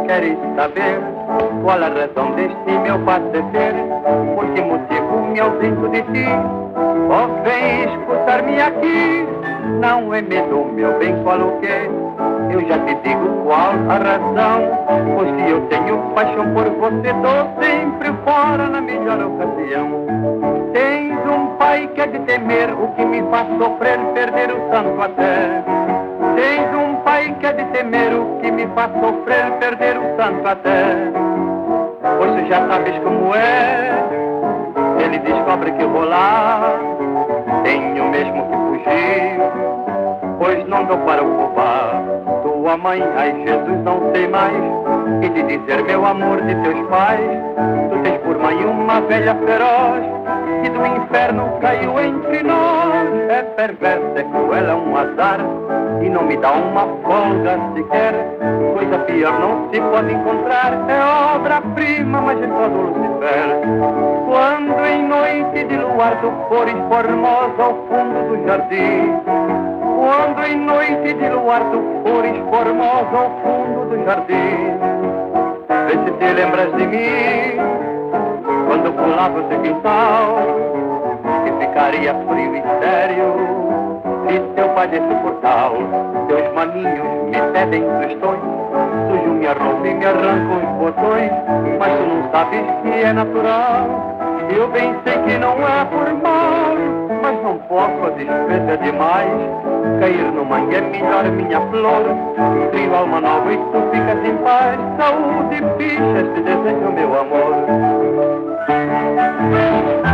queres saber qual a razão deste meu padecer? Por que motivo me ausento de ti? Oh, vem escutar-me aqui. Não é medo, meu bem, qual o quê? Eu já te digo qual a razão. Pois se eu tenho paixão por você, dou sempre fora na melhor ocasião. Tens um pai que é de temer, o que me faz sofrer, perder o santo até. Tens um pai que é de temer, o que me faz sofrer, perder o santo até. Pois tu já sabes como é, ele descobre que eu vou lá, tenho mesmo que fugir, pois não dou para ocupar. Tua mãe, ai Jesus, não sei mais, e te dizer meu amor de teus pais. Tu tens por mãe uma velha feroz, que do inferno caiu entre nós. É perversa, é cruel, é um azar, e não me dá uma folga sequer. Coisa pior não se pode encontrar, é obra-prima majestosa do Lucifer. Quando em noite de luar tu fores formosa ao fundo do jardim, quando em noite de luar tu fores formosa ao fundo do jardim, vê se te lembras de mim, quando pulava o teu quintal, que ficaria frio e sério se teu pai desse portal. Teus maninhos me pedem tostões, sujo minha roupa e me arrancam os botões, mas tu não sabes que é natural. Eu bem sei que não é por mal, mas não posso, a despesa é demais. Cair no mangue é melhor, minha flor. Crio alma nova e tu ficas em paz. Saúde, fichas, te desejo, meu amor.